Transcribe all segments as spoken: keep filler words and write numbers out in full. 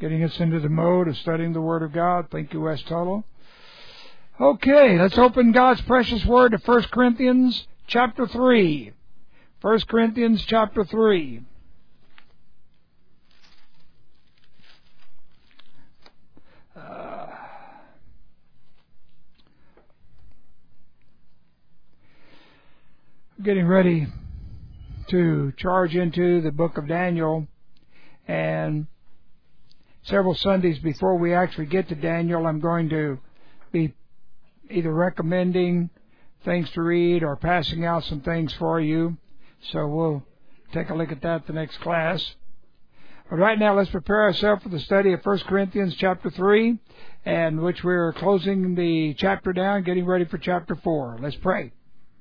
getting us into the mode of studying the Word of God. Thank you, Wes Tuttle. Okay, let's open God's precious Word to First Corinthians chapter three. First Corinthians chapter three. Uh, getting ready to charge into the book of Daniel, and several Sundays before we actually get to Daniel, I'm going to be either recommending things to read or passing out some things for you. So we'll take a look at that the next class. But right now, let's prepare ourselves for the study of First Corinthians chapter three, and which we're closing the chapter down, getting ready for chapter four. Let's pray.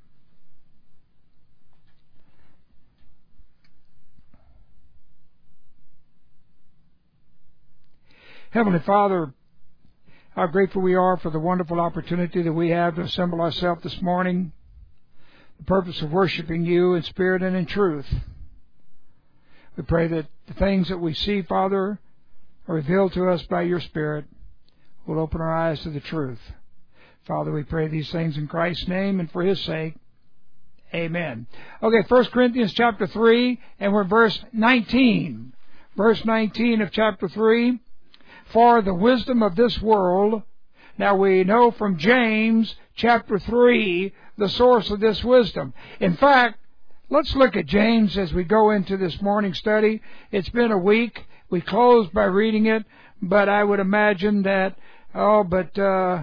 Heavenly Father, how grateful we are for the wonderful opportunity that we have to assemble ourselves this morning, the purpose of worshiping you in spirit and in truth. We pray that the things that we see, Father, are revealed to us by your Spirit, will open our eyes to the truth. Father, we pray these things in Christ's name and for His sake. Amen. Okay, First Corinthians chapter three, and we're verse nineteen. Verse nineteen of chapter three. For the wisdom of this world. Now we know from James chapter three the source of this wisdom. In fact, let's look at James as we go into this morning study. It's been a week. We closed by reading it, but I would imagine that, oh, but, uh,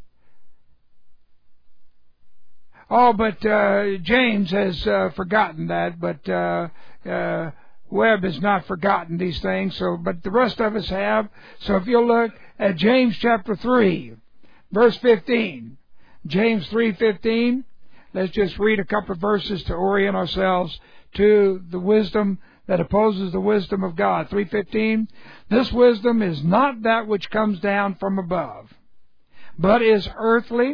oh, but, uh, James has, uh, forgotten that, but, uh, uh, Webb has not forgotten these things, so but the rest of us have. So if you'll look at James chapter three, verse fifteen. James three fifteen. Let's just read a couple of verses to orient ourselves to the wisdom that opposes the wisdom of God. three fifteen. This wisdom is not that which comes down from above, but is earthly,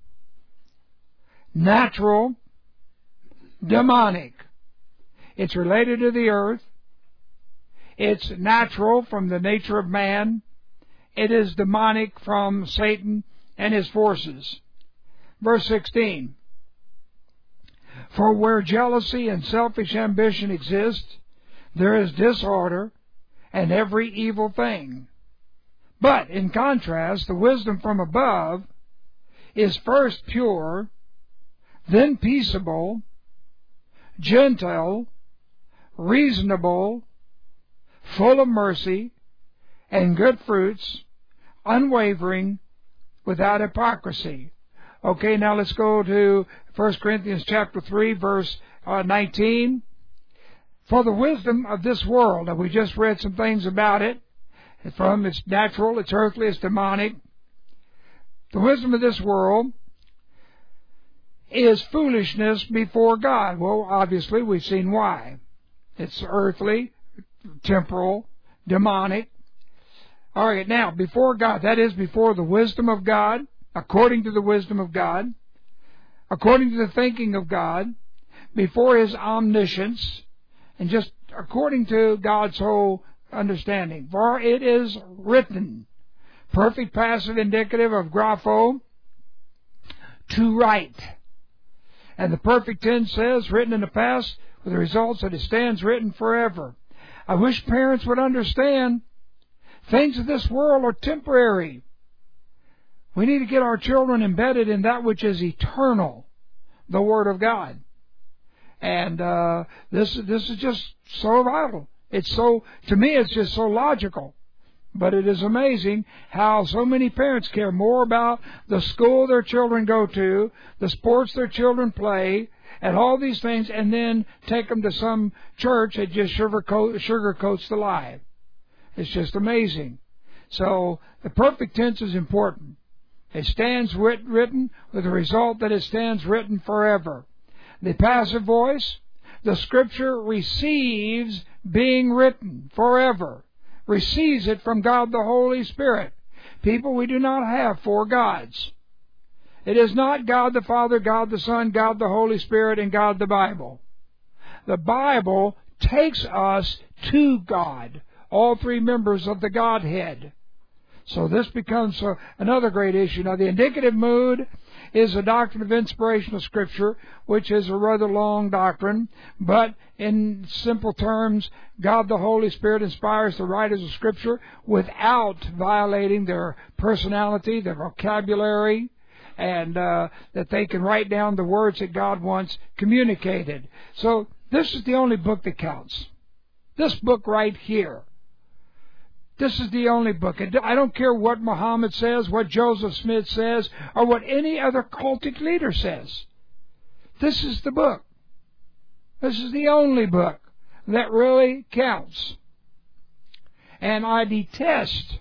natural, demonic. It's related to the earth. It's natural from the nature of man. It is demonic from Satan and his forces. Verse sixteen. For where jealousy and selfish ambition exist, there is disorder and every evil thing. But, in contrast, the wisdom from above is first pure, then peaceable, gentle, reasonable, full of mercy and good fruits, unwavering, without hypocrisy. Okay, now let's go to First Corinthians chapter three, verse uh, nineteen. For the wisdom of this world, and we just read some things about it, from it's natural, it's earthly, it's demonic. The wisdom of this world is foolishness before God. Well, obviously, we've seen why. It's earthly, temporal, demonic. All right, now, before God, that is before the wisdom of God, according to the wisdom of God, according to the thinking of God, before His omniscience, and just according to God's whole understanding. For it is written, perfect passive indicative of grapho, to write. And the perfect tense says, written in the past, with the results that it stands written forever. I wish parents would understand things of this world are temporary. We need to get our children embedded in that which is eternal, the Word of God. And uh, this this is just so vital. It's so, to me, it's just so logical. But it is amazing how so many parents care more about the school their children go to, the sports their children play, and all these things, and then take them to some church that just sugarcoat, sugarcoats the lie. It's just amazing. So the perfect tense is important. It stands writ- written with the result that it stands written forever. The passive voice, the Scripture receives being written forever. Receives it from God the Holy Spirit. People, we do not have four gods. It is not God the Father, God the Son, God the Holy Spirit, and God the Bible. The Bible takes us to God. all three members of the Godhead. So this becomes uh, another great issue. Now, the indicative mood is a doctrine of inspiration of Scripture, which is a rather long doctrine, but in simple terms, God the Holy Spirit inspires the writers of Scripture without violating their personality, their vocabulary, and uh, that they can write down the words that God wants communicated. So this is the only book that counts. This book right here. This is the only book. I don't care what Muhammad says, what Joseph Smith says, or what any other cultic leader says. This is the book. This is the only book that really counts. And I detest,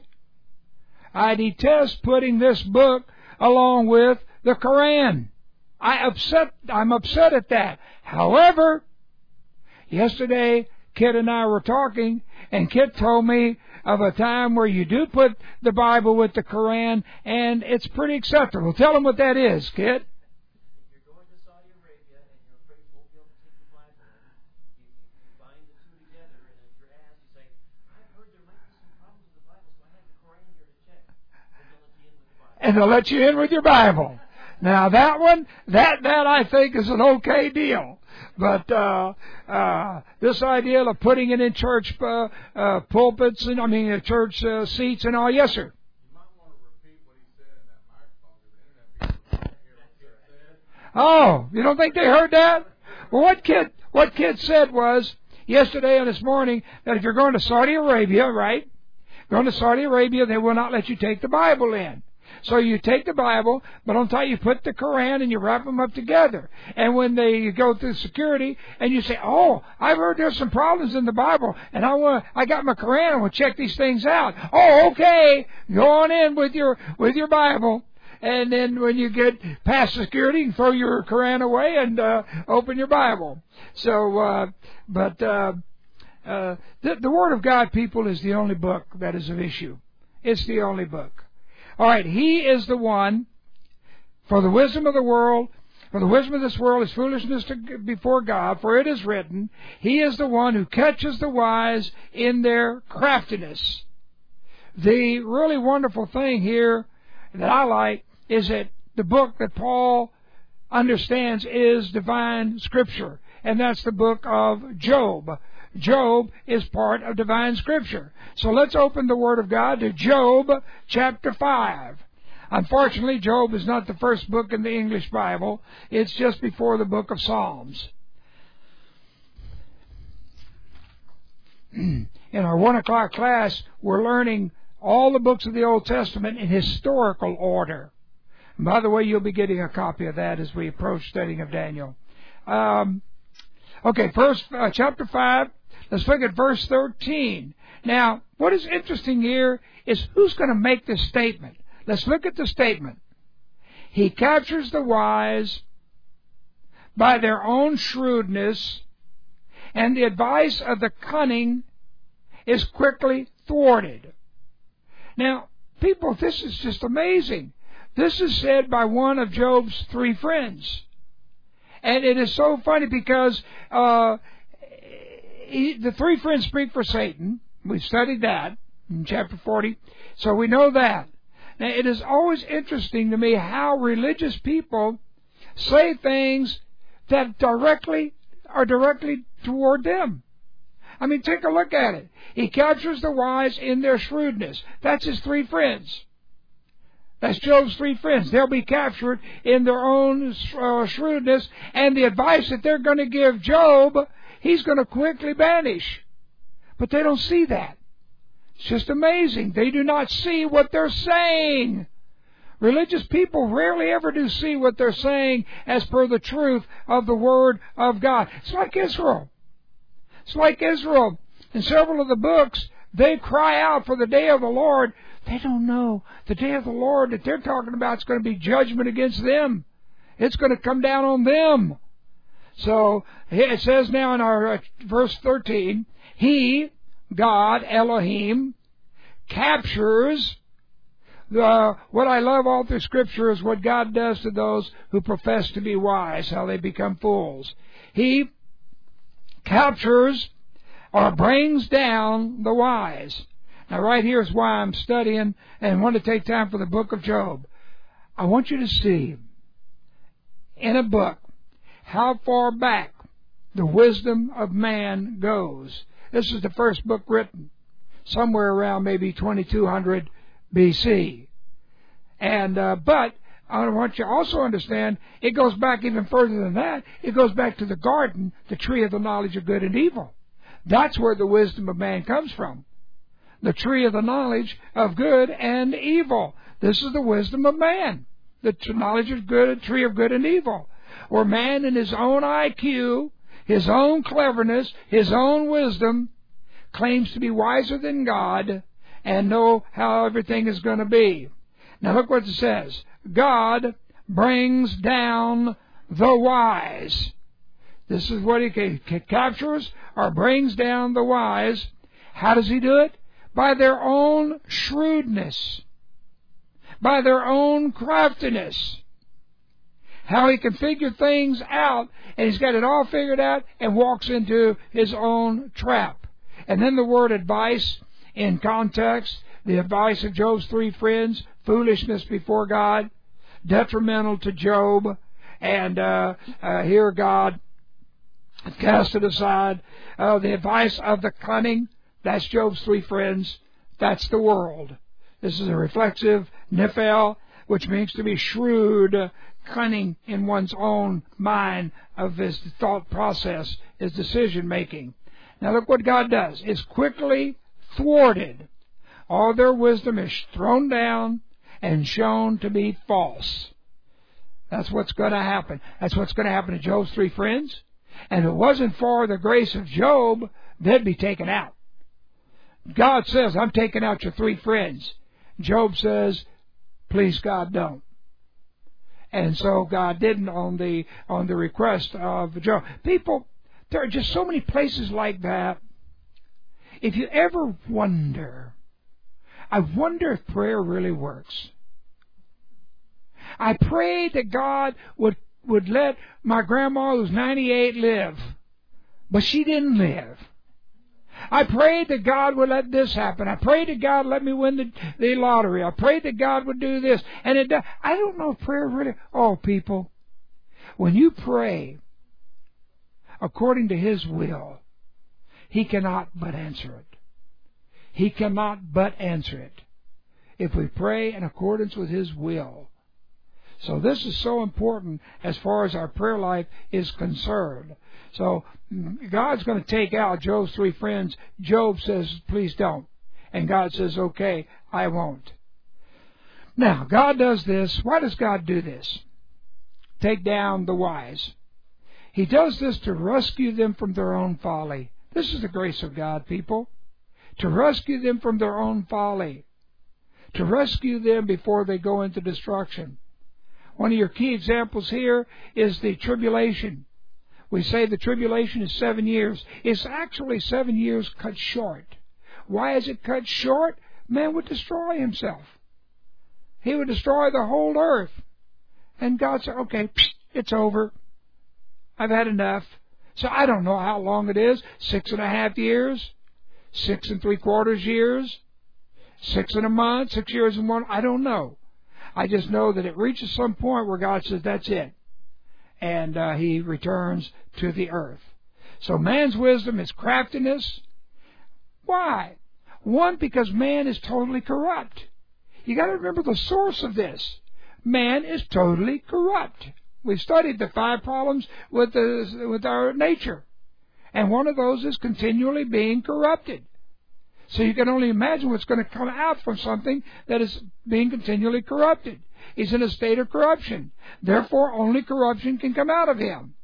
I detest putting this book along with the Quran. I upset, I'm upset at that. However, yesterday, Kit and I were talking, and Kit told me of a time where you do put the Bible with the Quran, and it's pretty acceptable. Tell them what that is, Kit. If you're going to Saudi Arabia and you're afraid you won't be able to take your Bible in, you, you bind the two together, and if you're asked, you say, I've heard there might be some problems with the Bible, so I had the Quran here to check. And they'll let you in with the Bible. And they'll let you in with your Bible. Now that one, that, that I think is an okay deal. But uh, uh, this idea of putting it in church uh, uh, pulpits and I mean uh, church uh, seats and all, yes, sir. You might want to repeat what he said in that microphone because the internet people can't hear what he said. Oh, you don't think they heard that? Well, what kid what kid said was yesterday and this morning that if you're going to Saudi Arabia, right? Going to Saudi Arabia, they will not let you take the Bible in. So you take the Bible, but on top you put the Quran and you wrap them up together. And when they you go through security and you say, "Oh, I've heard there's some problems in the Bible, and I want I got my Quran and we'll check these things out." Oh, okay, go on in with your with your Bible. And then when you get past security, you can throw your Quran away and uh, open your Bible. So, uh, but uh, uh, the, the Word of God, people, is the only book that is of issue. It's the only book. All right, He is the one, for the wisdom of the world, for the wisdom of this world is foolishness to, before God, for it is written, He is the one who catches the wise in their craftiness. The really wonderful thing here that I like is that the book that Paul understands is divine Scripture, and that's the book of Job. Job is part of divine Scripture. So let's open the Word of God to Job chapter five. Unfortunately, Job is not the first book in the English Bible. It's just before the book of Psalms. In our one o'clock class, we're learning all the books of the Old Testament in historical order. And by the way, you'll be getting a copy of that as we approach studying of Daniel. Um, okay, first, uh, chapter five. Let's look at verse thirteen. Now, what is interesting here is who's going to make this statement. Let's look at the statement. He captures the wise by their own shrewdness, and the advice of the cunning is quickly thwarted. Now, people, this is just amazing. This is said by one of Job's three friends. And it is so funny because uh, he, the three friends speak for Satan. We studied that in chapter forty. So we know that. Now, it is always interesting to me how religious people say things that directly are directly toward them. I mean, take a look at it. He captures the wise in their shrewdness. That's his three friends. That's Job's three friends. They'll be captured in their own uh, shrewdness, and the advice that they're going to give Job, he's going to quickly banish. But they don't see that. It's just amazing. They do not see what they're saying. Religious people rarely ever do see what they're saying as per the truth of the Word of God. It's like Israel. It's like Israel. In several of the books, they cry out for the day of the Lord. They don't know the day of the Lord that they're talking about is going to be judgment against them. It's going to come down on them. So it says now in our uh, verse thirteen, He, God, Elohim, captures the, what I love all through Scripture is what God does to those who profess to be wise, how they become fools. He captures or brings down the wise. Now right here is why I'm studying and want to take time for the book of Job. I want you to see in a book how far back the wisdom of man goes. This is the first book written somewhere around maybe twenty-two hundred B C. And uh, but I want you to also understand it goes back even further than that. It goes back to the garden, the tree of the knowledge of good and evil. That's where the wisdom of man comes from. The tree of the knowledge of good and evil. This is the wisdom of man. The knowledge of good, tree of good and evil. Where man in his own I Q, his own cleverness, his own wisdom, claims to be wiser than God and know how everything is going to be. Now look what it says. God brings down the wise. This is what he captures or brings down the wise. How does he do it? By their own shrewdness. By their own craftiness. How he can figure things out, and he's got it all figured out and walks into his own trap. And then the word advice in context, the advice of Job's three friends, foolishness before God, detrimental to Job, and uh, uh, here God cast it aside. Uh, the advice of the cunning, that's Job's three friends, that's the world. This is a reflexive nephel, which means to be shrewd, cunning in one's own mind of his thought process, his decision making. Now look what God does. It's quickly thwarted. All their wisdom is thrown down and shown to be false. That's what's going to happen. That's what's going to happen to Job's three friends. And if it wasn't for the grace of Job, they'd be taken out. God says, I'm taking out your three friends. Job says, please God, don't. And so God didn't on the on the request of Job. People, there are just so many places like that. If you ever wonder, I wonder if prayer really works. I prayed that God would, would let my grandma, who's ninety-eight, live. But she didn't live. I prayed that God would let this happen. I prayed that God would let me win the, the lottery. I prayed that God would do this. And it, I don't know if prayer really... Oh, people, when you pray according to His will, He cannot but answer it. He cannot but answer it if we pray in accordance with His will. So this is so important as far as our prayer life is concerned. So God's going to take out Job's three friends. Job says, please don't. And God says, okay, I won't. Now, God does this. Why does God do this? Take down the wise. He does this to rescue them from their own folly. This is the grace of God, people. To rescue them from their own folly. To rescue them before they go into destruction. One of your key examples here is the tribulation. We say the tribulation is seven years. It's actually seven years cut short. Why is it cut short? Man would destroy himself. He would destroy the whole earth. And God said, okay, it's over. I've had enough. So I don't know how long it is. Six and a half years. Six and three quarters years. Six and a month. Six years and one. I don't know. I just know that it reaches some point where God says, that's it. And uh, He returns to the earth. So man's wisdom is craftiness. Why? One, because man is totally corrupt. You got to remember the source of this. Man is totally corrupt. We studied the five problems with the, with our nature. And one of those is continually being corrupted. So you can only imagine what's going to come out from something that is being continually corrupted. He's in a state of corruption. Therefore, only corruption can come out of him.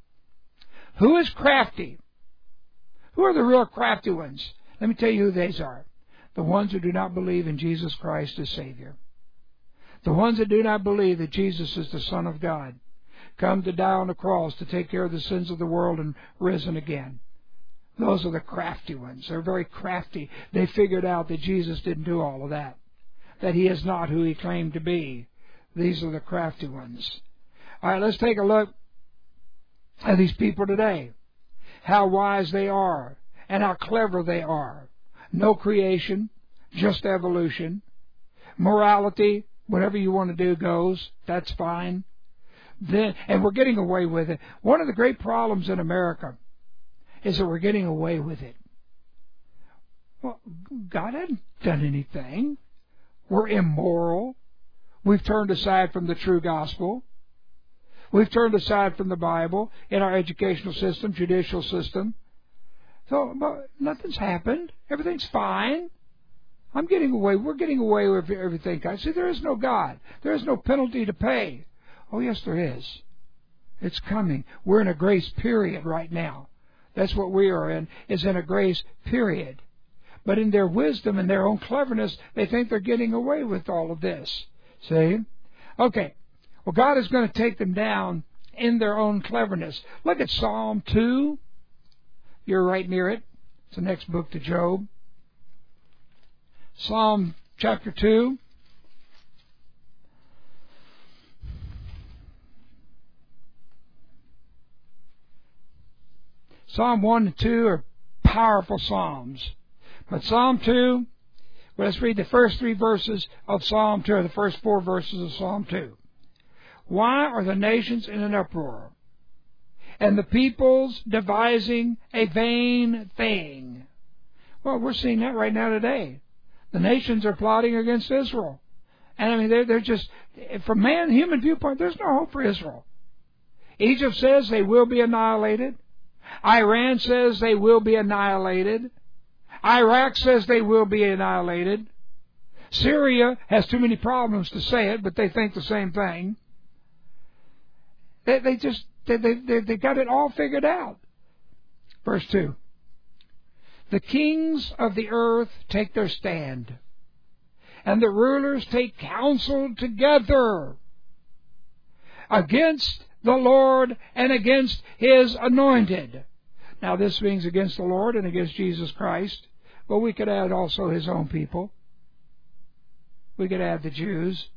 Who is crafty? Who are the real crafty ones? Let me tell you who these are. The ones who do not believe in Jesus Christ as Savior. The ones that do not believe that Jesus is the Son of God, come to die on the cross to take care of the sins of the world and risen again. Those are the crafty ones. They're very crafty. They figured out that Jesus didn't do all of that. That He is not who He claimed to be. These are the crafty ones. All right, let's take a look at these people today. How wise they are and how clever they are. No creation, just evolution. Morality, whatever you want to do goes. That's fine. Then, and we're getting away with it. One of the great problems in America is that we're getting away with it. Well, God hadn't done anything. We're immoral. We've turned aside from the true gospel. We've turned aside from the Bible in our educational system, judicial system. So but nothing's happened. Everything's fine. I'm getting away. We're getting away with everything. I see, there is no God. There is no penalty to pay. Oh, yes, there is. It's coming. We're in a grace period right now. That's what we are in, is in a grace period. But in their wisdom and their own cleverness, they think they're getting away with all of this. See? Okay. Well, God is going to take them down in their own cleverness. Look at Psalm two. You're right near it. It's the next book to Job. Psalm chapter two. Psalm one and two are powerful psalms. But Psalm two, well, let's read the first three verses of Psalm two, or the first four verses of Psalm two. Why are the nations in an uproar, and the peoples devising a vain thing? Well, we're seeing that right now today. The nations are plotting against Israel. And I mean, they're, they're just, from man, human viewpoint, there's no hope for Israel. Egypt says they will be annihilated. Iran says they will be annihilated. Iraq says they will be annihilated. Syria has too many problems to say it, but they think the same thing. They, they just, they, they, they got it all figured out. Verse two. The kings of the earth take their stand, and the rulers take counsel together against the Lord and against His anointed. Now this means against the Lord and against Jesus Christ, but we could add also His own people. We could add the Jews.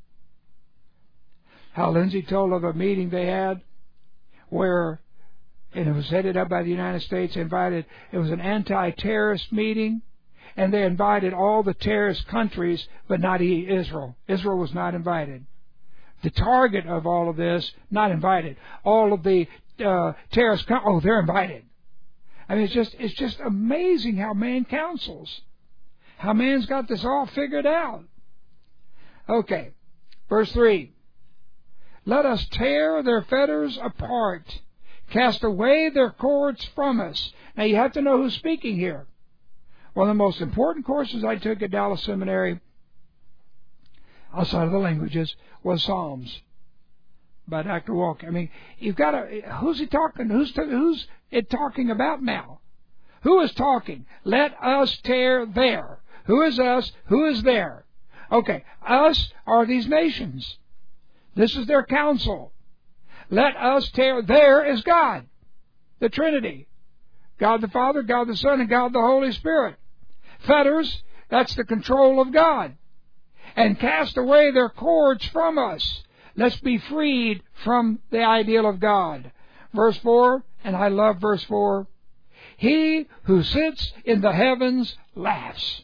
How Lindsay told of a meeting they had where, and it was headed up by the United States, invited, it was an anti-terrorist meeting, and they invited all the terrorist countries, but not Israel. Israel was not invited. The target of all of this, not invited. All of the uh, terrorist countries, oh, they're invited. I mean, it's just, it's just amazing how man counsels. How man's got this all figured out. Okay, verse three. Let us tear their fetters apart, cast away their cords from us. Now you have to know who's speaking here. One of the most important courses I took at Dallas Seminary, outside of the languages, was Psalms by Doctor Walker. I mean, you've got to, who's he talking? Who's who's it talking about now? Who is talking? Let us tear there. Who is us? Who is there? Okay, us are these nations. This is their counsel. Let us tear. There is God, the Trinity. God the Father, God the Son, and God the Holy Spirit. Fetters, that's the control of God. And cast away their cords from us. Let's be freed from the ideal of God. Verse four, and I love verse four. He who sits in the heavens laughs.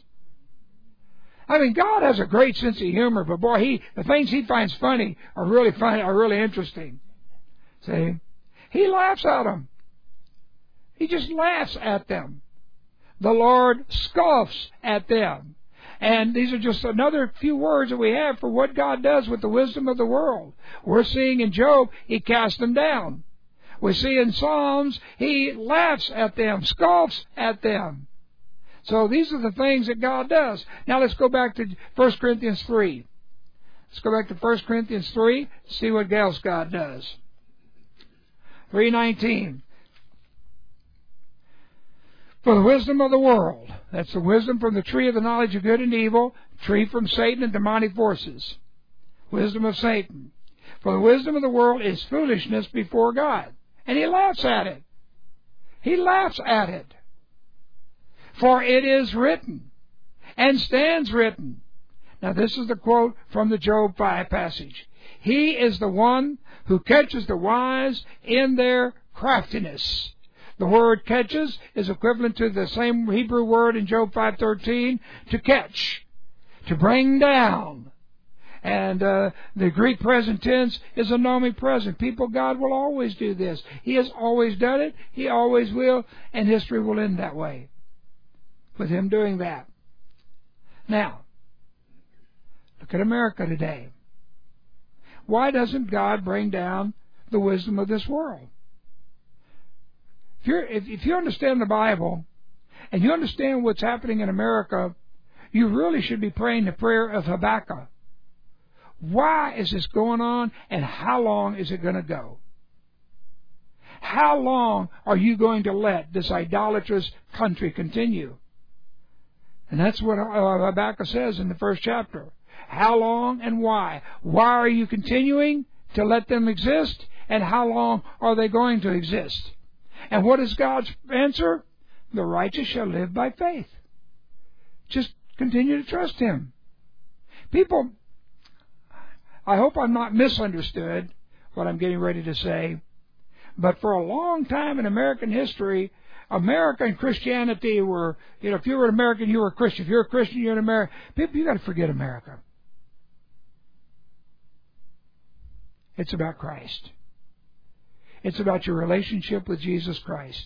I mean, God has a great sense of humor, but boy, he the things He finds funny are really funny, are really interesting. See? He laughs at them. He just laughs at them. The Lord scoffs at them. And these are just another few words that we have for what God does with the wisdom of the world. We're seeing in Job, He cast them down. We see in Psalms, He laughs at them, scoffs at them. So these are the things that God does. Now let's go back to First Corinthians three. Let's go back to First Corinthians three, see what else God does. three nineteen. For the wisdom of the world, that's the wisdom from the tree of the knowledge of good and evil, tree from Satan and demonic forces. Wisdom of Satan. For the wisdom of the world is foolishness before God. And He laughs at it. He laughs at it. For it is written, and stands written. Now this is the quote from the Job five passage. He is the one who catches the wise in their craftiness. The word catches is equivalent to the same Hebrew word in Job five thirteen, to catch, to bring down. And uh, the Greek present tense is a nomi present. People, God will always do this. He has always done it. He always will. And history will end that way, with Him doing that. Now, look at America today. Why doesn't God bring down the wisdom of this world? If, you're, if, if you understand the Bible, and you understand what's happening in America, you really should be praying the prayer of Habakkuk. Why is this going on, and how long is it going to go? How long are you going to let this idolatrous country continue? And that's what Habakkuk says in the first chapter. How long and why? Why are you continuing to let them exist, and how long are they going to exist? And what is God's answer? The righteous shall live by faith. Just continue to trust Him. People, I hope I'm not misunderstood what I'm getting ready to say, but for a long time in American history, America and Christianity were, you know, if you were an American, you were a Christian. If you're a Christian, you're an American. People, you got to forget America. It's about Christ. It's about your relationship with Jesus Christ.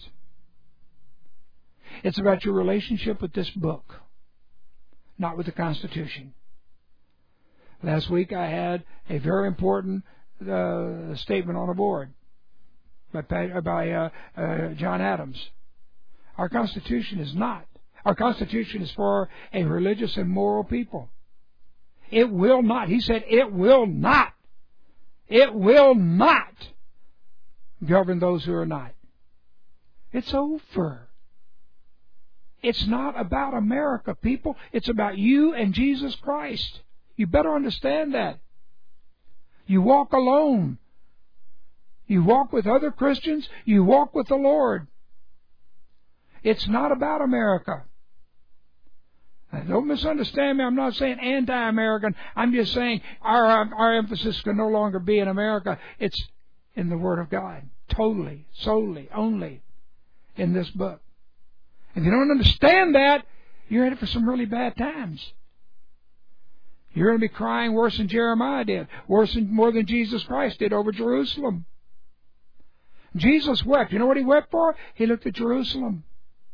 It's about your relationship with this book, not with the Constitution. Last week I had a very important uh, statement on the board by, by uh, uh, John Adams. Our Constitution is not. Our Constitution is for a religious and moral people. It will not. He said it will not. It will not govern those who are not. It's over. It's not about America, people. It's about you and Jesus Christ. You better understand that. You walk alone. You walk with other Christians. You walk with the Lord. It's not about America. Now, don't misunderstand me. I'm not saying anti-American. I'm just saying our, our emphasis can no longer be in America. It's in the Word of God. Totally, solely, only in this book. If you don't understand that, you're in it for some really bad times. You're going to be crying worse than Jeremiah did, worse than, more than Jesus Christ did over Jerusalem. Jesus wept. You know what He wept for? He looked at Jerusalem.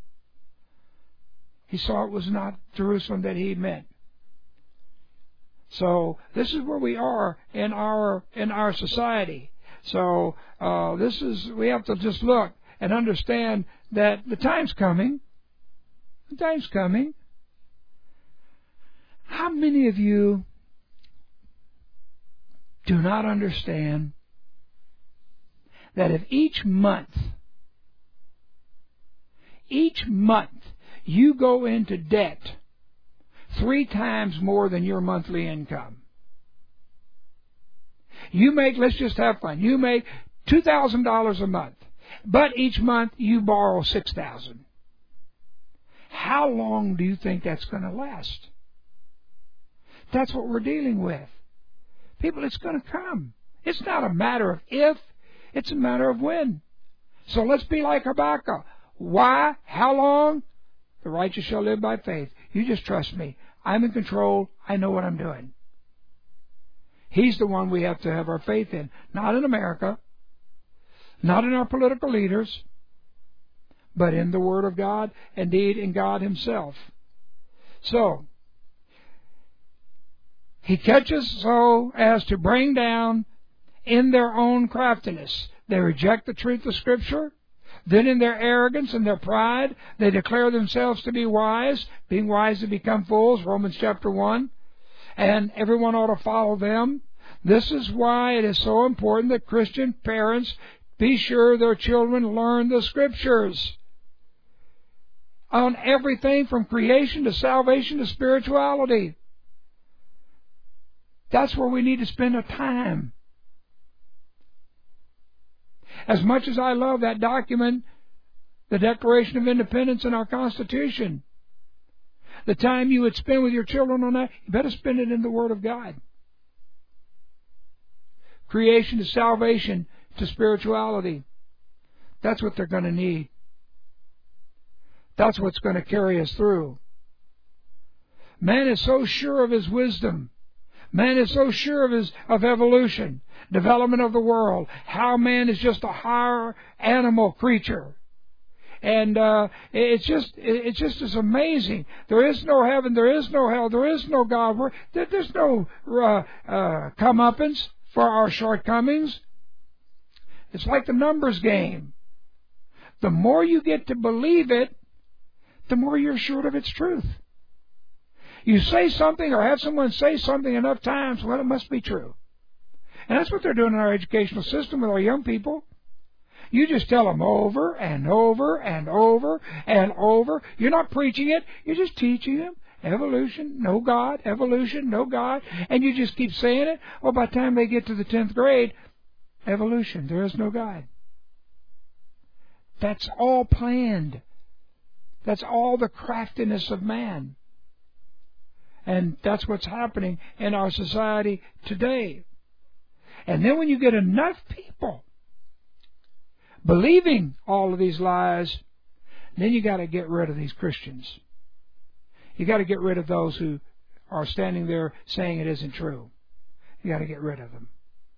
He saw it was not Jerusalem that He meant. So this is where we are in our in our society. So uh, this is we have to just look and understand that the time's coming. The time's coming. How many of you do not understand that if each month, each month you go into debt three times more than your monthly income? You make, let's just have fun, you make two thousand dollars a month, but each month you borrow six thousand dollars. How long do you think that's going to last? That's what we're dealing with. People, it's going to come. It's not a matter of if, it's a matter of when. So let's be like Habakkuk. Why? How long? The righteous shall live by faith. You just trust me. I'm in control. I know what I'm doing. He's the one we have to have our faith in. Not in America. Not in our political leaders. But in the Word of God. Indeed, in God Himself. So, He catches so as to bring down in their own craftiness. They reject the truth of Scripture. Then in their arrogance and their pride, they declare themselves to be wise, being wise to become fools, Romans chapter one. And everyone ought to follow them. This is why it is so important that Christian parents be sure their children learn the Scriptures on everything from creation to salvation to spirituality. That's where we need to spend our time. As much as I love that document, the Declaration of Independence and our Constitution, the time you would spend with your children on that, you better spend it in the Word of God. Creation to salvation to spirituality. That's what they're going to need. That's what's going to carry us through. Man is so sure of his wisdom. Man is so sure of his of evolution, development of the world, how man is just a higher animal creature. And uh, it's just it's just as amazing. There is no heaven, there is no hell, there is no God. There, there's no uh, uh, comeuppance for our shortcomings. It's like the numbers game. The more you get to believe it, the more you're sure of its truth. You say something or have someone say something enough times, well, it must be true. And that's what they're doing in our educational system with our young people. You just tell them over and over and over and over. You're not preaching it. You're just teaching them. Evolution, no God. Evolution, no God. And you just keep saying it. Well, by the time they get to the tenth grade, evolution, there is no God. That's all planned. That's all the craftiness of man. And that's what's happening in our society today. And then when you get enough people believing all of these lies, then you got to get rid of these Christians. You got to get rid of those who are standing there saying it isn't true. You got to get rid of them.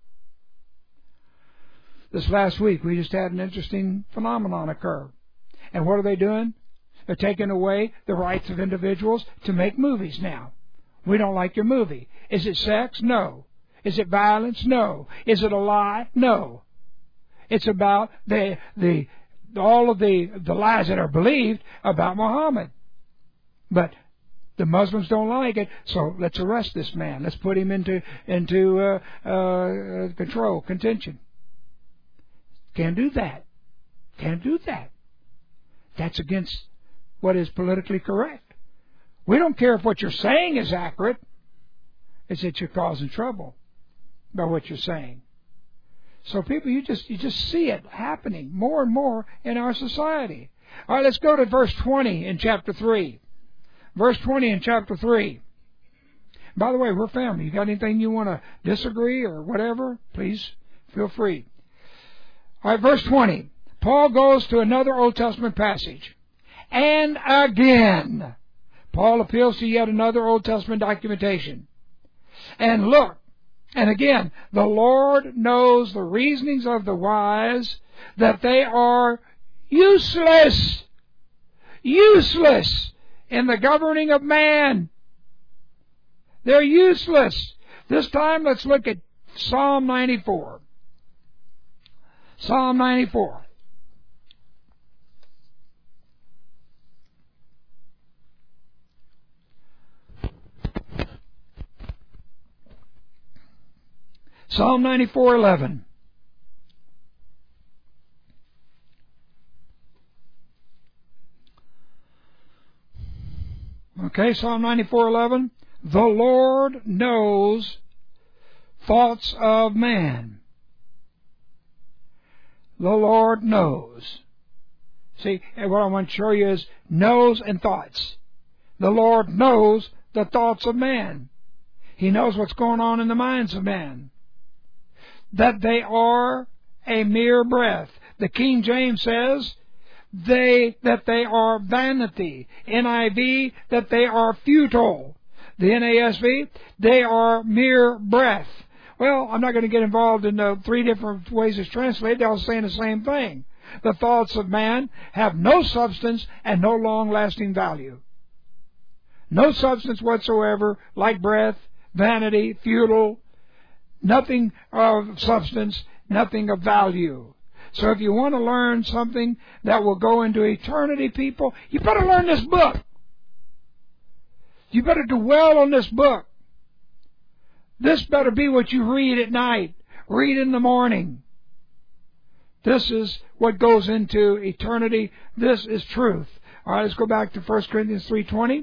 This last week we just had an interesting phenomenon occur. And what are they doing? They're taking away the rights of individuals to make movies now. We don't like your movie. Is it sex? No. Is it violence? No. Is it a lie? No. It's about the the all of the, the lies that are believed about Muhammad. But the Muslims don't like it, so let's arrest this man. Let's put him into into uh, uh, control, contention. Can't do that. Can't do that. That's against what is politically correct. We don't care if what you're saying is accurate. It's that you're causing trouble by what you're saying. So people, you just you just see it happening more and more in our society. All right, let's go to verse twenty in chapter three. Verse twenty in chapter three. By the way, we're family. You got anything you want to disagree or whatever, please feel free. All right, verse twenty. Paul goes to another Old Testament passage. And again, Paul appeals to yet another Old Testament documentation. And look, and again, the Lord knows the reasonings of the wise, that they are useless, useless in the governing of man. They're useless. This time, let's look at Psalm ninety-four. Psalm ninety-four. Psalm ninety-four eleven. Okay, Psalm ninety-four eleven. The Lord knows thoughts of man. The Lord knows. See, and what I want to show you is knows and thoughts. The Lord knows the thoughts of man. He knows what's going on in the minds of man. That they are a mere breath. The King James says they that they are vanity. N I V, that they are futile. The N A S B, they are mere breath. Well, I'm not going to get involved in the three different ways it's translated. They're all saying the same thing. The thoughts of man have no substance and no long-lasting value. No substance whatsoever, like breath, vanity, futile, nothing of substance, nothing of value. So if you want to learn something that will go into eternity, people, you better learn this book. You better dwell on this book. This better be what you read at night, read in the morning. This is what goes into eternity. This is truth. All right, let's go back to First Corinthians three twenty.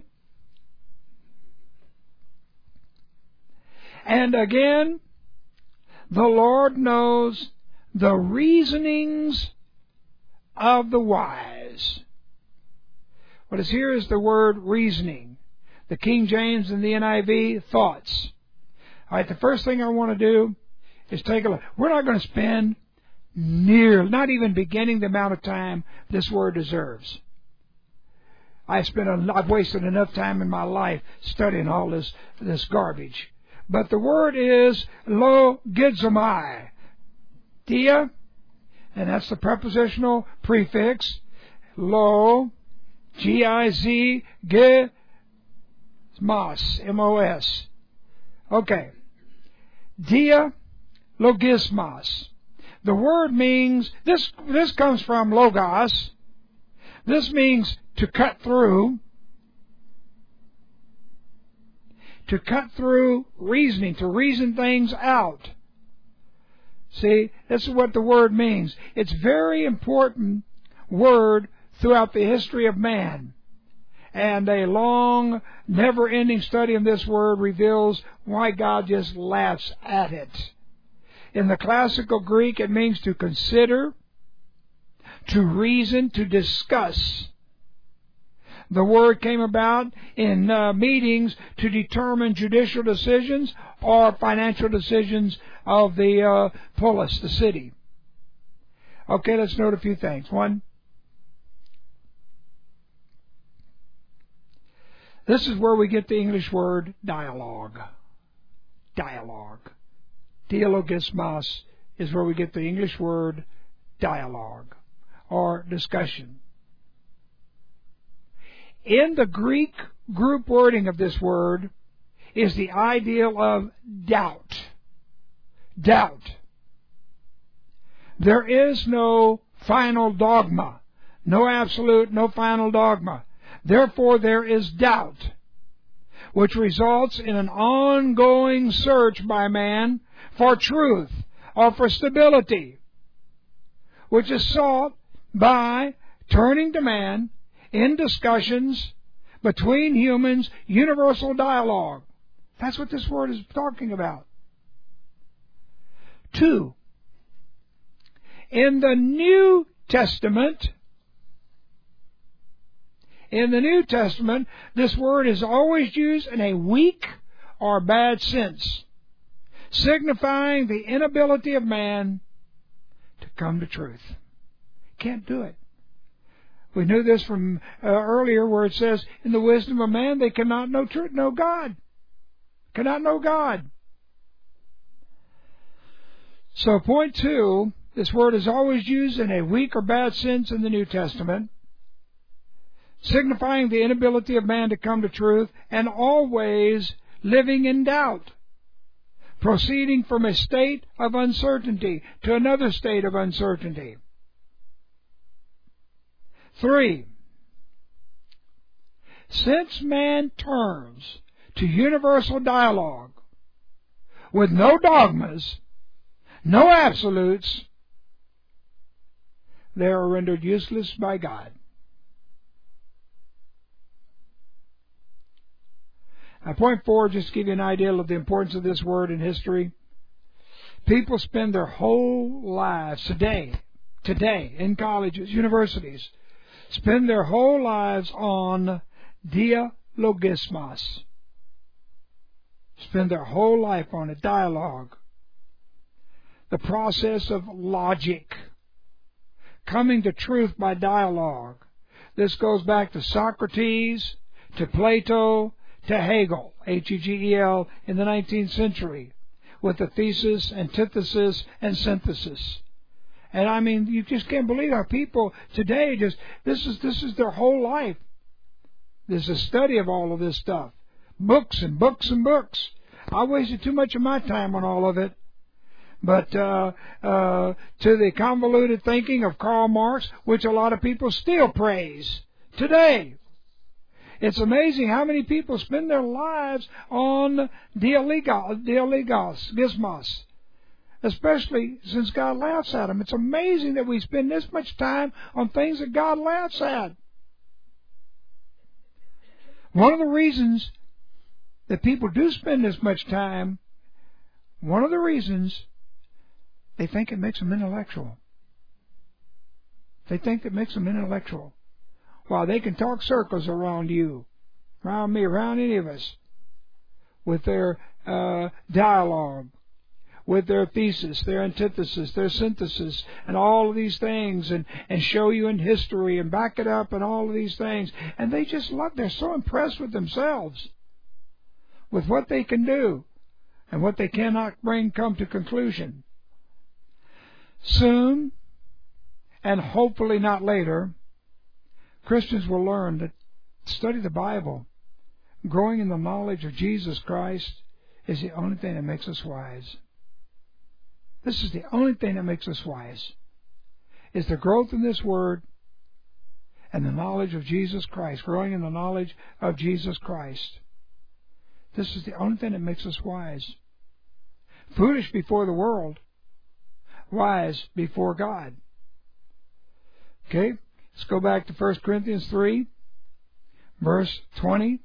And again, the Lord knows the reasonings of the wise. What is here is the word reasoning. The King James and the N I V, thoughts. All right, the first thing I want to do is take a look. We're not going to spend near, not even beginning the amount of time this word deserves. I spent a, I've wasted enough time in my life studying all this this garbage. But the word is logizomai. Dia, and that's the prepositional prefix. Lo, G I Z, ge, mas, M O S. Okay. Dia logismos. The word means, this, this comes from logos. This means to cut through. To cut through reasoning, to reason things out. See, this is what the word means. It's a very important word throughout the history of man. And a long, never-ending study of this word reveals why God just laughs at it. In the classical Greek, it means to consider, to reason, to discuss. The word came about in uh, meetings to determine judicial decisions or financial decisions of the uh, polis, the city. Okay, let's note a few things. One, this is where we get the English word dialogue. Dialogue. Dialogismos is where we get the English word dialogue or discussion. In the Greek group wording of this word is the ideal of doubt. Doubt. There is no final dogma, no absolute, no final dogma. Therefore, there is doubt, which results in an ongoing search by man for truth or for stability, which is sought by turning to man in discussions between humans, universal dialogue. That's what this word is talking about. Two, in the New Testament, in the New Testament, this word is always used in a weak or bad sense, signifying the inability of man to come to truth. Can't do it. We knew this from uh, earlier where it says, in the wisdom of man, they cannot know truth, know God. Cannot know God. So point two, this word is always used in a weak or bad sense in the New Testament, signifying the inability of man to come to truth, and always living in doubt, proceeding from a state of uncertainty to another state of uncertainty. Three, since man turns to universal dialogue with no dogmas, no absolutes, they are rendered useless by God. Now, point four, just to give you an idea of the importance of this word in history. People spend their whole lives today, today, in colleges, universities, spend their whole lives on dialogismos. Spend their whole life on a dialogue. The process of logic. Coming to truth by dialogue. This goes back to Socrates, to Plato, to Hegel, H E G E L, in the nineteenth century, with the thesis, antithesis, and synthesis. And I mean, you just can't believe how people today just, this is this is their whole life. There's a study of all of this stuff. Books and books and books. I wasted too much of my time on all of it. But uh, uh, to the convoluted thinking of Karl Marx, which a lot of people still praise today. It's amazing how many people spend their lives on dialogos, dialogos, gizmos, especially since God laughs at them. It's amazing that we spend this much time on things that God laughs at. One of the reasons that people do spend this much time, one of the reasons, they think it makes them intellectual. They think it makes them intellectual. While they can talk circles around you, around me, around any of us, with their uh, dialogue, with their thesis, their antithesis, their synthesis, and all of these things, and, and show you in history and back it up and all of these things. And they just love, they're so impressed with themselves, with what they can do and what they cannot bring come to conclusion. Soon, and hopefully not later, Christians will learn that study the Bible, growing in the knowledge of Jesus Christ, is the only thing that makes us wise. This is the only thing that makes us wise, is the growth in this Word and the knowledge of Jesus Christ, growing in the knowledge of Jesus Christ. This is the only thing that makes us wise. Foolish before the world, wise before God. Okay, let's go back to First Corinthians three, verse twenty.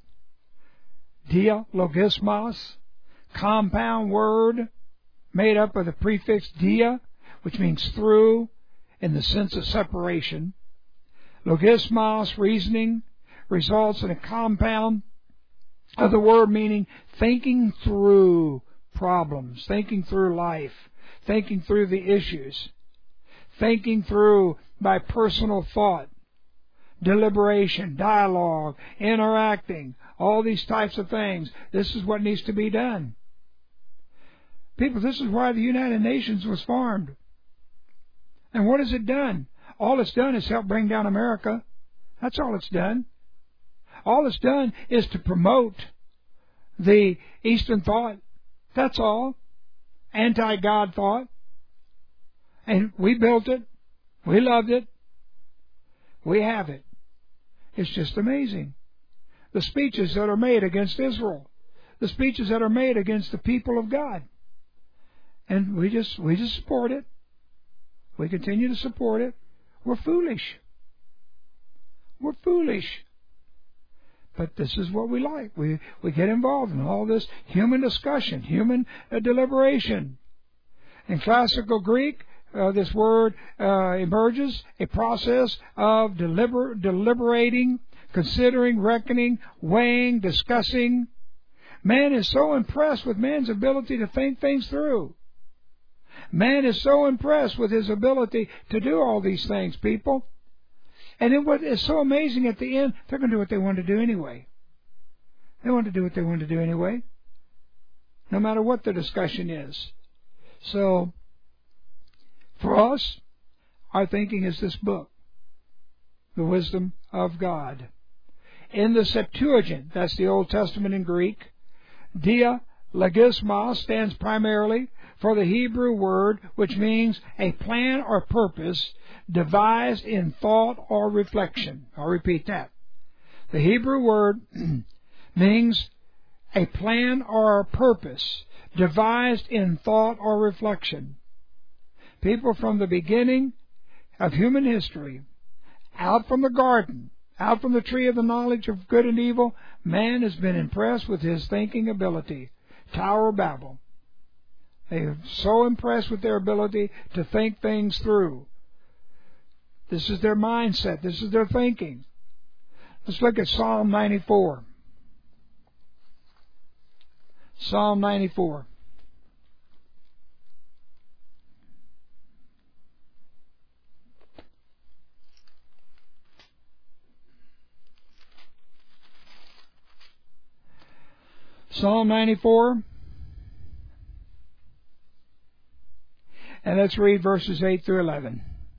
Dialogismos, compound word made up of the prefix dia, which means through in the sense of separation. Logismos, reasoning, results in a compound of the word meaning thinking through problems, thinking through life, thinking through the issues, thinking through by personal thought, deliberation, dialogue, interacting, all these types of things. This is what needs to be done. People, this is why the United Nations was formed. And what has it done? All it's done is help bring down America. That's all it's done. All it's done is to promote the Eastern thought. That's all. Anti-God thought. And we built it. We loved it. We have it. It's just amazing. The speeches that are made against Israel. The speeches that are made against the people of God. And we just we just support it. We continue to support it. We're foolish. We're foolish. But this is what we like. We we get involved in all this human discussion, human uh, deliberation. In classical Greek, uh, this word uh, emerges, a process of deliber- deliberating, considering, reckoning, weighing, discussing. Man is so impressed with man's ability to think things through. Man is so impressed with his ability to do all these things, people. And then what is so amazing at the end, they're going to do what they want to do anyway. They want to do what they want to do anyway, no matter what the discussion is. So, for us, our thinking is this book, the wisdom of God. In the Septuagint, that's the Old Testament in Greek, dialogismos stands primarily for the Hebrew word which means a plan or purpose devised in thought or reflection. I'll repeat that. The Hebrew word means a plan or a purpose devised in thought or reflection. People from the beginning of human history, out from the garden, out from the tree of the knowledge of good and evil, man has been impressed with his thinking ability. Tower of Babel. They are so impressed with their ability to think things through. This is their mindset. This is their thinking. Let's look at Psalm ninety-four. Psalm ninety-four. Psalm ninety-four. And let's read verses eight through eleven.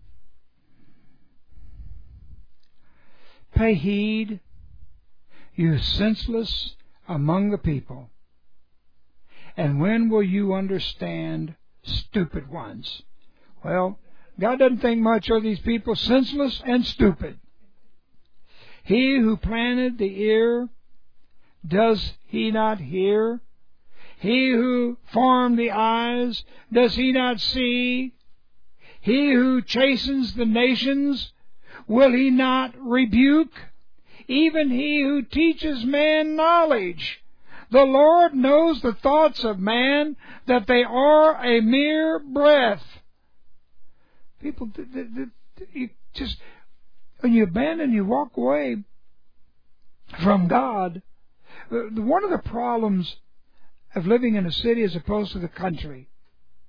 Pay heed, you senseless among the people. And when will you understand, stupid ones? Well, God doesn't think much of these people, senseless and stupid. He who planted the ear, does he not hear? He who formed the eyes, does he not see? He who chastens the nations, will he not rebuke? Even he who teaches man knowledge. The Lord knows the thoughts of man, that they are a mere breath. People, you just, when you abandon, you walk away from God. One of the problems of living in a city as opposed to the country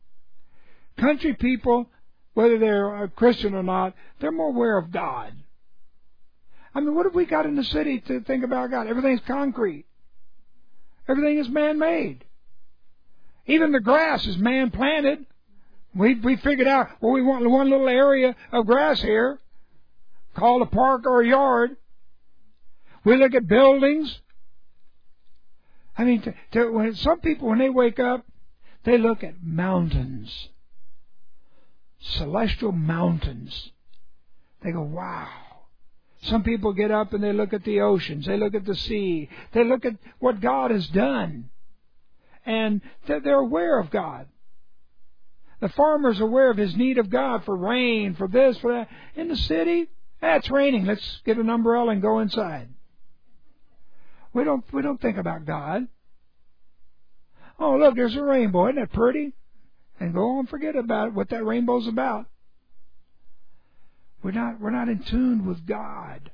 Country people, whether they're a Christian or not, they're more aware of God. I mean, what have we got in the city to think about God? Everything's concrete. Everything is man-made. Even the grass is man-planted. We we figured out, well, we want one little area of grass here, called a park or a yard. We look at buildings. I mean, to, to, when some people, when they wake up, they look at mountains, celestial mountains. They go, wow. Some people get up and they look at the oceans. They look at the sea. They look at what God has done. And they're aware of God. The farmer's aware of his need of God for rain, for this, for that. In the city, ah, it's raining. Let's get an umbrella and go inside. We don't, we don't think about God. Oh, look, there's a rainbow. Isn't that pretty? And go on, forget about what that rainbow's about. We're not, we're not in tune with God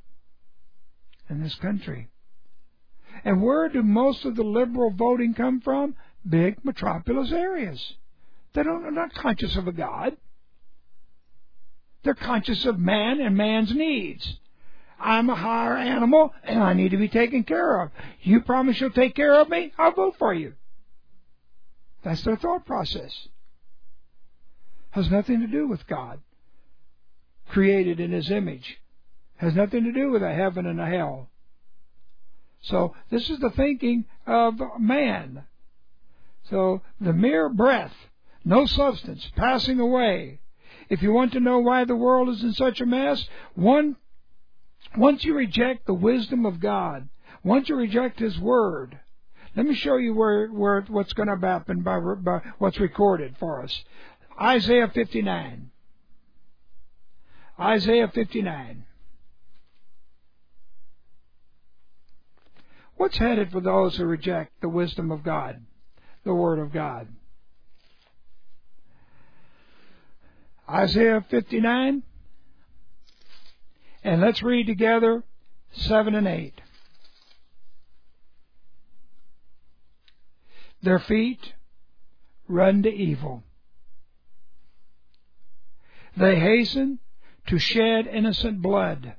in this country. And where do most of the liberal voting come from? Big metropolis areas. They don't, they're not conscious of a God. They're conscious of man and man's needs. I'm a higher animal and I need to be taken care of. You promise you'll take care of me? I'll vote for you. That's their thought process. Has nothing to do with God, created in His image. Has nothing to do with a heaven and a hell. So this is the thinking of man. So the mere breath, no substance, passing away. If you want to know why the world is in such a mess, one, once you reject the wisdom of God, once you reject His Word, let me show you where, where what's going to happen by, by what's recorded for us. Isaiah fifty-nine. Isaiah fifty-nine. What's headed for those who reject the wisdom of God, the Word of God? Isaiah fifty-nine. And let's read together seven and eight. Their feet run to evil. They hasten to shed innocent blood.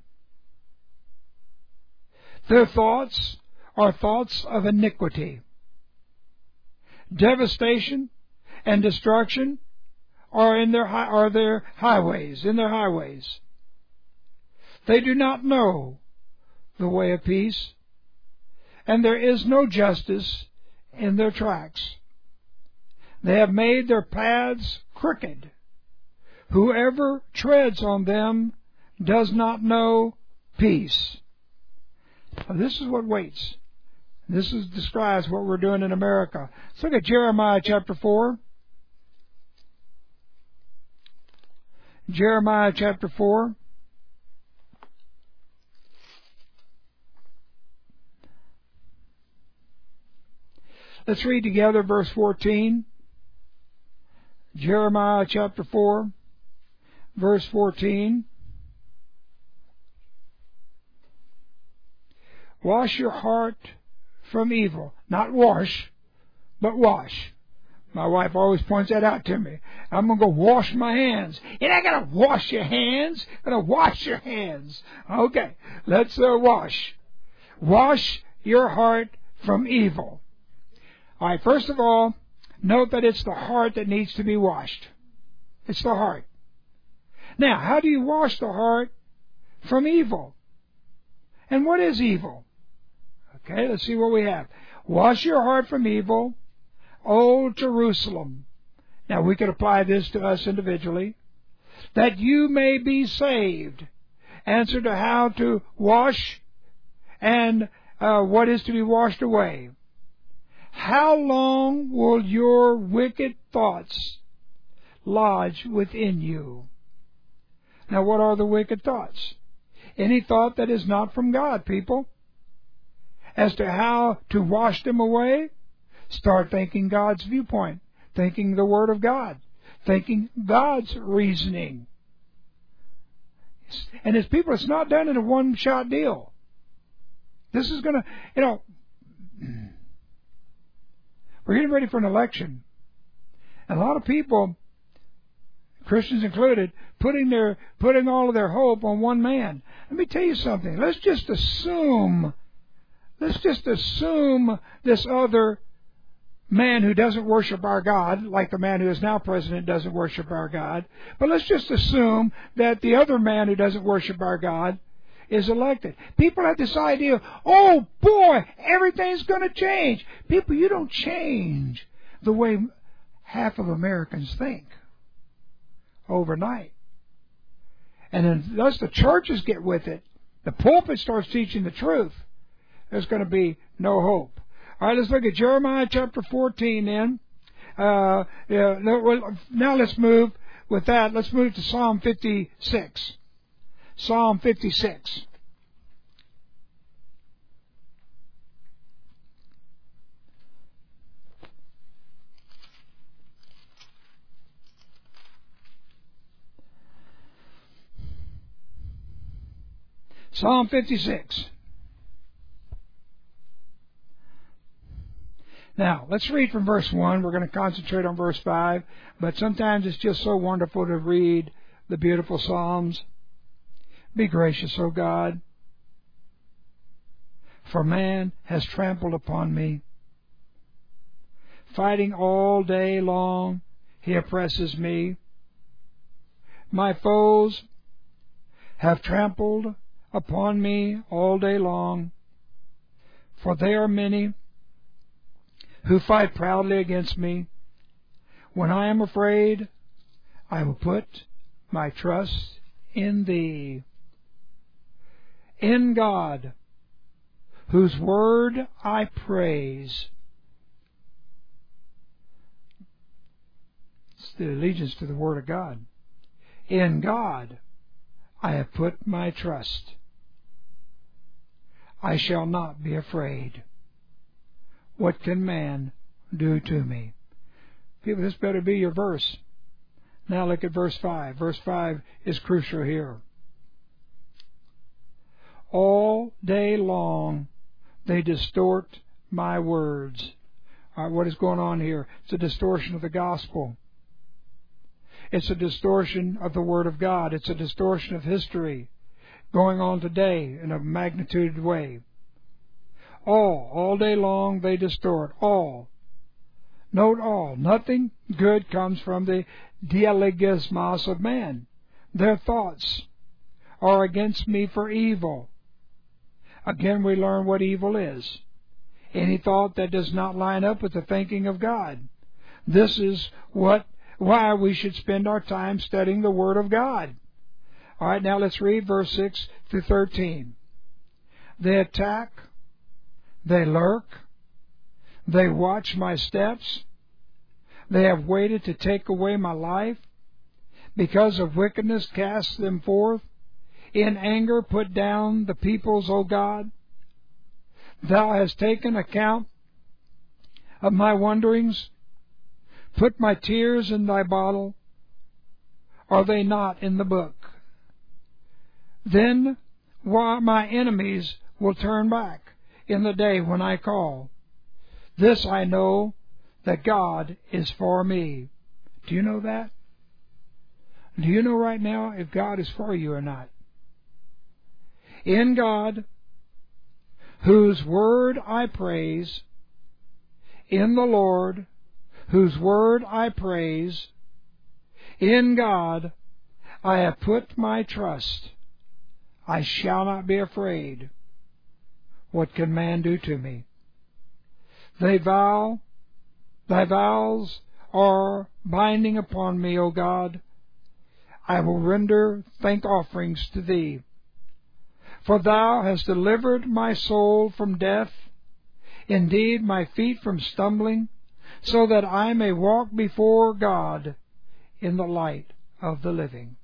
Their thoughts are thoughts of iniquity. Devastation and destruction are in their are their highways, in their highways. They do not know the way of peace, and there is no justice in their tracks. They have made their paths crooked. Whoever treads on them does not know peace. Now, this is what waits. This is, describes what we're doing in America. Let's look at Jeremiah chapter four. Jeremiah chapter four. Let's read together verse fourteen. Jeremiah chapter four, verse fourteen. Wash your heart from evil. Not wash, but wash. My wife always points that out to me. I'm going to go wash my hands. You're not going to wash your hands. You're going to wash your hands. Okay, let's uh, wash. Wash your heart from evil. All right, first of all, note that it's the heart that needs to be washed. It's the heart. Now, how do you wash the heart from evil? And what is evil? Okay, let's see what we have. Wash your heart from evil, O Jerusalem. Now, we could apply this to us individually. That you may be saved. Answer to how to wash and uh, what is to be washed away. How long will your wicked thoughts lodge within you? Now, what are the wicked thoughts? Any thought that is not from God, people. As to how to wash them away, start thinking God's viewpoint, thinking the Word of God, thinking God's reasoning. And as people, it's not done in a one-shot deal. This is going to, you know, we're getting ready for an election. And a lot of people Christians included, putting their putting all of their hope on one man. Let me tell you something. Let's just assume, let's just assume this other man who doesn't worship our God, like the man who is now president doesn't worship our God. But let's just assume that the other man who doesn't worship our God is elected. People have this idea, oh boy, everything's going to change. People, you don't change the way half of Americans think overnight. And unless the churches get with it, the pulpit starts teaching the truth, there's going to be no hope. All right, let's look at Jeremiah chapter fourteen then. Uh, yeah, now let's move with that. Let's move to Psalm fifty-six. Psalm fifty-six. Psalm fifty-six. Now, let's read from verse one. We're going to concentrate on verse five, but sometimes it's just so wonderful to read the beautiful Psalms. Be gracious, O God, for man has trampled upon me. Fighting all day long, he oppresses me. My foes have trampled upon me all day long, for they are many who fight proudly against me. When I am afraid, I will put my trust in Thee. In God, whose word I praise. It's the allegiance to the Word of God. In God, I have put my trust. I shall not be afraid. What can man do to me? People, this better be your verse. Now look at verse five. Verse five is crucial here. All day long they distort my words. All right, what is going on here? It's a distortion of the gospel. It's a distortion of the Word of God. It's a distortion of history going on today in a magnitude way. All, all day long they distort. All. Note all. Nothing good comes from the dialogismos of man. Their thoughts are against me for evil. Again, we learn what evil is. Any thought that does not line up with the thinking of God. This is what why we should spend our time studying the Word of God. All right, now let's read verse six through thirteen. They attack, they lurk, they watch my steps, they have waited to take away my life. Because of wickedness cast them forth. In anger put down the peoples, O God. Thou hast taken account of my wanderings. Put my tears in thy bottle. Are they not in the book? Then why my enemies will turn back in the day when I call. This I know, that God is for me. Do you know that? Do you know right now if God is for you or not? In God, whose word I praise, in the Lord, whose word I praise, in God I have put my trust. I shall not be afraid. What can man do to me? They vow, thy vows are binding upon me, O God. I will render thank offerings to thee. For thou hast delivered my soul from death, indeed my feet from stumbling, so that I may walk before God in the light of the living.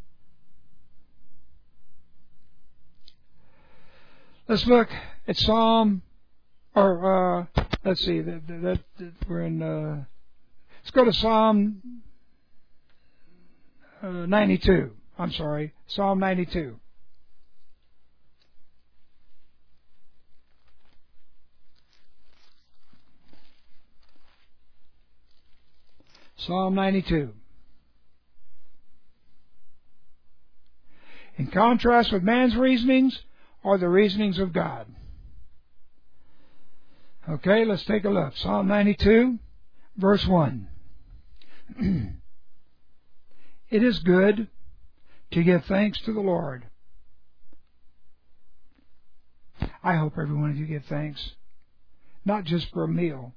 Let's look at Psalm, or uh, let's see, that, that, that we're in. Uh, let's go to Psalm uh, ninety-two. I'm sorry, Psalm ninety-two. Psalm ninety-two. contrast with man's reasonings or the reasonings of God. Okay, let's take a look. Psalm ninety-two, verse one. It is good to give thanks to the Lord. I hope every one of you give thanks, not just for a meal,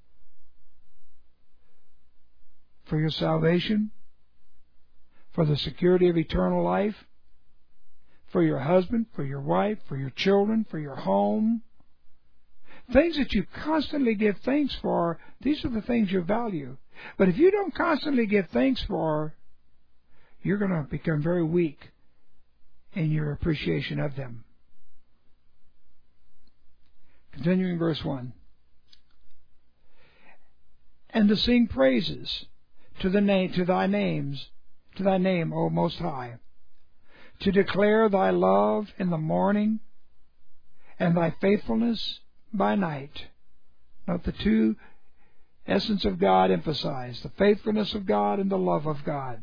for your salvation, for the security of eternal life, for your husband, for your wife, for your children, for your home. Things that you constantly give thanks for, these are the things you value. But if you don't constantly give thanks for, you're going to become very weak in your appreciation of them. Continuing verse one. And to sing praises to the name, to thy names, to thy name, O Most High, to declare thy love in the morning and thy faithfulness by night. Note the two essence of God emphasized, the faithfulness of God and the love of God.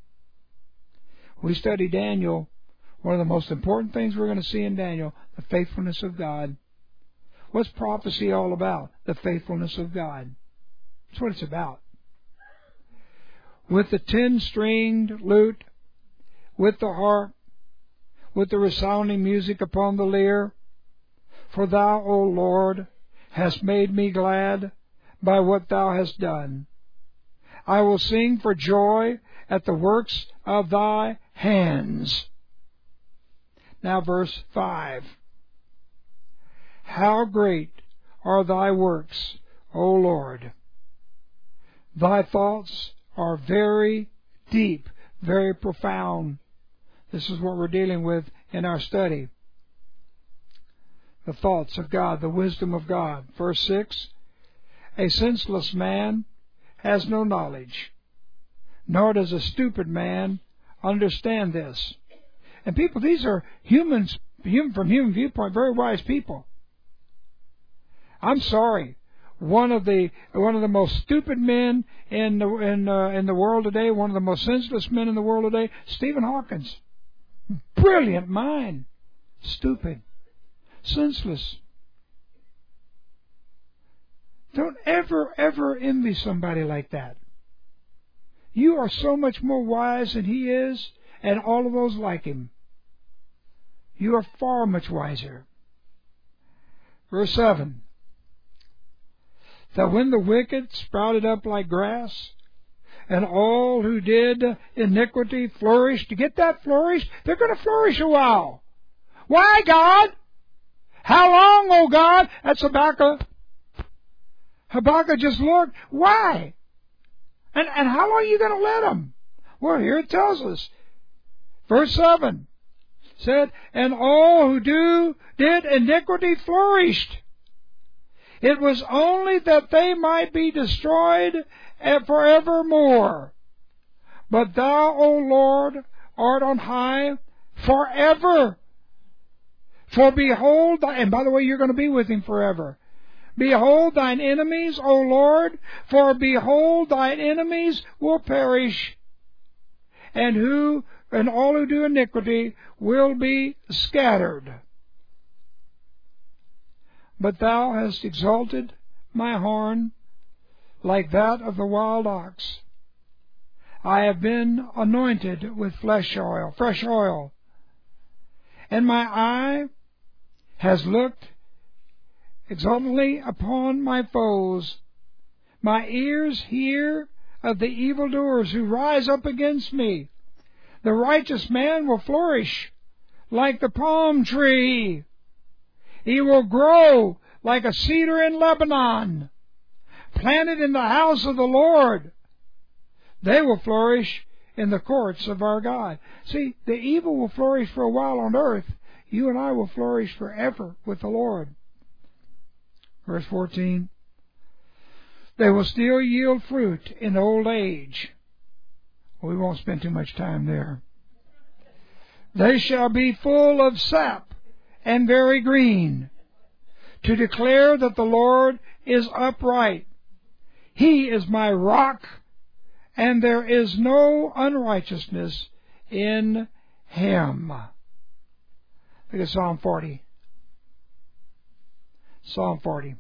We study Daniel. One of the most important things we're going to see in Daniel, the faithfulness of God. What's prophecy all about? The faithfulness of God. That's what it's about. With the ten-stringed lute, with the harp, with the resounding music upon the lyre, for thou, O Lord, hast made me glad by what thou hast done. I will sing for joy at the works of thy hands. Now verse five. How great are thy works, O Lord! Thy thoughts are very deep, very profound. This is what we're dealing with in our study. The thoughts of God, the wisdom of God. Verse six. A senseless man has no knowledge, nor does a stupid man understand this. And people, these are humans, human, from human viewpoint, very wise people. I'm sorry. One of the one of the most stupid men in the in uh, in the world today, one of the most senseless men in the world today, Stephen Hawkins. Brilliant mind, stupid, senseless. Don't ever ever envy somebody like that. You are so much more wise than he is, and all of those like him. You are far much wiser. Verse seven. That when the wicked sprouted up like grass, and all who did iniquity flourished. To get that flourished, they're going to flourish a while. Why, God? How long, oh God? That's Habakkuk. Habakkuk just looked. Why? And, and how long are you going to let them? Well, here it tells us. Verse seven said, and all who do did iniquity flourished. It was only that they might be destroyed forevermore. But thou, O Lord, art on high forever. For behold, and by the way, you're going to be with him forever. Behold thine enemies, O Lord, for behold thine enemies will perish, and who and all who do iniquity will be scattered. But thou hast exalted my horn like that of the wild ox. I have been anointed with flesh oil, fresh oil, and my eye has looked exultantly upon my foes. My ears hear of the evildoers who rise up against me. The righteous man will flourish like the palm tree. He will grow like a cedar in Lebanon, planted in the house of the Lord. They will flourish in the courts of our God. See, the evil will flourish for a while on earth. You and I will flourish forever with the Lord. Verse fourteen. They will still yield fruit in old age. We won't spend too much time there. They shall be full of sap and very green, to declare that the Lord is upright. He is my rock, and there is no unrighteousness in him. Look at Psalm forty. Psalm forty.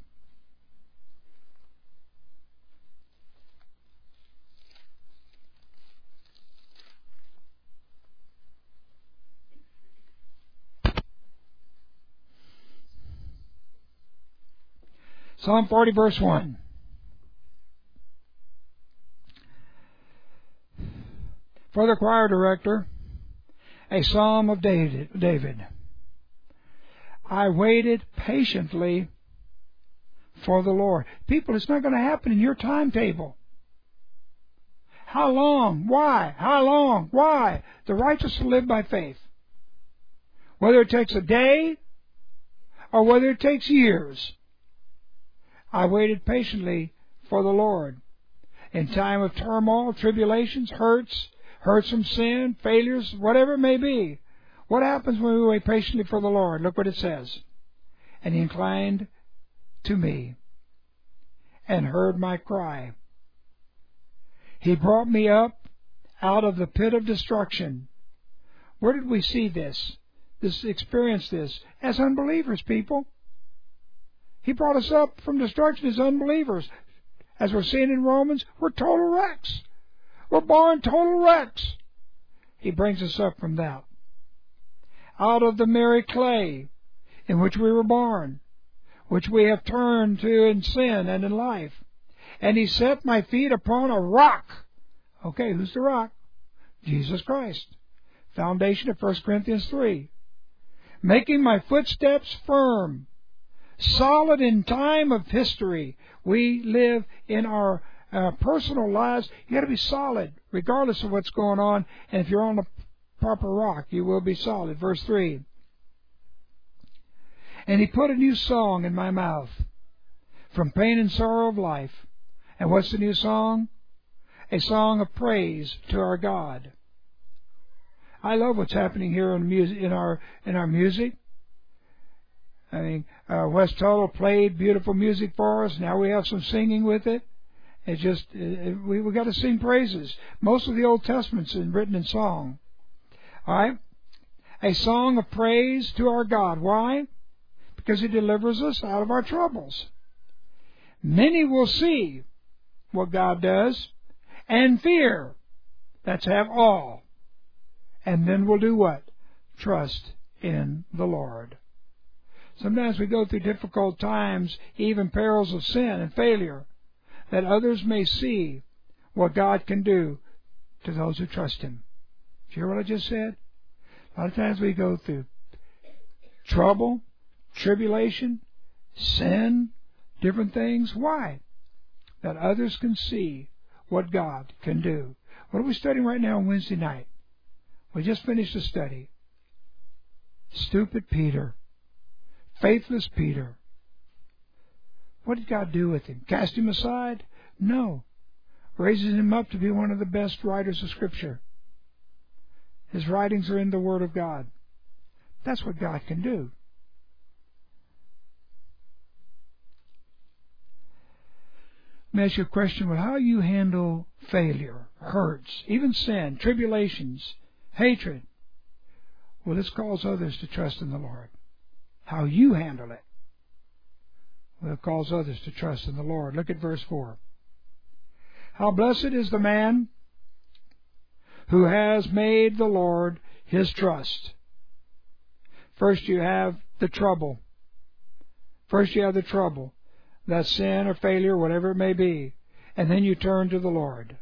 Psalm forty, verse one. For the choir director, a psalm of David. I waited patiently for the Lord. People, it's not going to happen in your timetable. How long? Why? How long? Why? The righteous will live by faith. Whether it takes a day or whether it takes years. I waited patiently for the Lord. In time of turmoil, tribulations, hurts, hurts from sin, failures, whatever it may be. What happens when we wait patiently for the Lord? Look what it says. And He inclined to me and heard my cry. He brought me up out of the pit of destruction. Where did we see this? This experience this? As unbelievers, people. He brought us up from destruction as unbelievers. As we're seeing in Romans, we're total wrecks. We're born total wrecks. He brings us up from that. Out of the merry clay in which we were born, which we have turned to in sin and in life. And He set my feet upon a rock. Okay, who's the rock? Jesus Christ. Foundation of First Corinthians three. Making my footsteps firm. Solid in time of history. We live in our uh, personal lives. You got to be solid, regardless of what's going on. And if you're on the proper rock, you will be solid. Verse three. And He put a new song in my mouth, from pain and sorrow of life. And what's the new song? A song of praise to our God. I love what's happening here in music, in our in our music. I mean, uh, Wes Tuttle played beautiful music for us. Now we have some singing with it. It's just, it, we we got to sing praises. Most of the Old Testament's in, written in song. All right? A song of praise to our God. Why? Because He delivers us out of our troubles. Many will see what God does and fear. That's have awe. And then we'll do what? Trust in the Lord. Sometimes we go through difficult times, even perils of sin and failure, that others may see what God can do to those who trust Him. Did you hear what I just said? A lot of times we go through trouble, tribulation, sin, different things. Why? That others can see what God can do. What are we studying right now on Wednesday night? We just finished a study. Stupid Peter. Faithless Peter. What did God do with him? Cast him aside? No. Raises him up to be one of the best writers of Scripture. His writings are in the Word of God. That's what God can do. Let me ask you a question. Well, how do you handle failure, hurts, even sin, tribulations, hatred? Well, this calls others to trust in the Lord. How you handle it will cause others to trust in the Lord. Look at verse four. How blessed is the man who has made the Lord his trust. First you have the trouble. First you have the trouble. That sin or failure, whatever it may be. And then you turn to the Lord.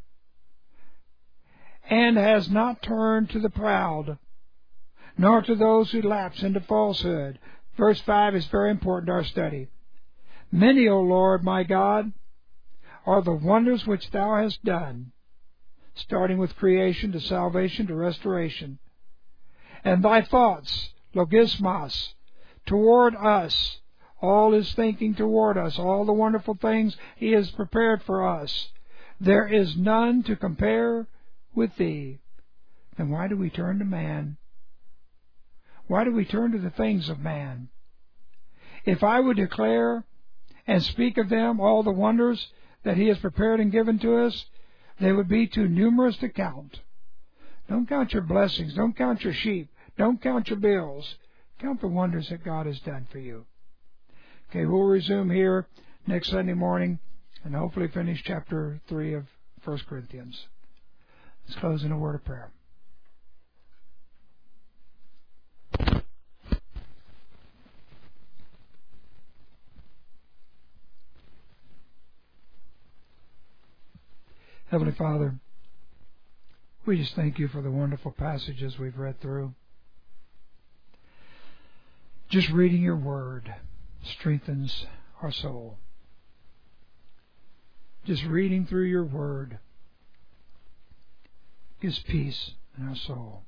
And has not turned to the proud, nor to those who lapse into falsehood. Verse five is very important to our study. Many, O Lord, my God, are the wonders which Thou hast done, starting with creation to salvation to restoration. And Thy thoughts, logismos, toward us, all His thinking toward us, all the wonderful things He has prepared for us. There is none to compare with Thee. Then why do we turn to man? Why do we turn to the things of man? If I would declare and speak of them, all the wonders that He has prepared and given to us, they would be too numerous to count. Don't count your blessings. Don't count your sheep. Don't count your bills. Count the wonders that God has done for you. Okay, we'll resume here next Sunday morning and hopefully finish chapter three of First Corinthians. Let's close in a word of prayer. Heavenly Father, we just thank you for the wonderful passages we've read through. Just reading your word strengthens our soul. Just reading through your word gives peace in our soul.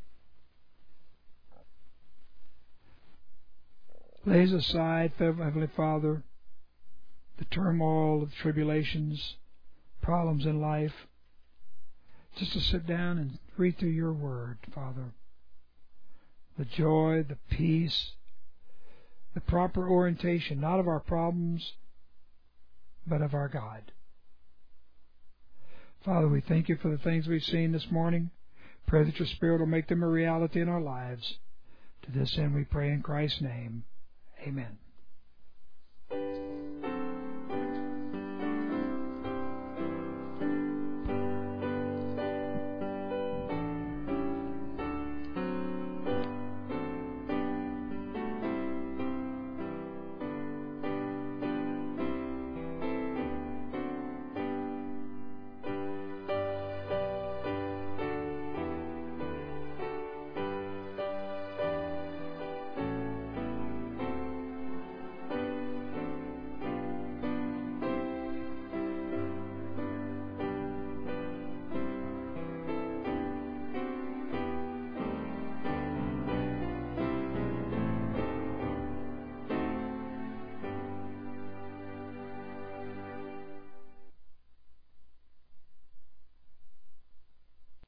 Lays aside, Heavenly Father, the turmoil of tribulations, problems in life, just to sit down and read through your word, Father. The joy, the peace, the proper orientation, not of our problems, but of our God. Father, we thank you for the things we've seen this morning. Pray that your Spirit will make them a reality in our lives. To this end we pray in Christ's name. Amen.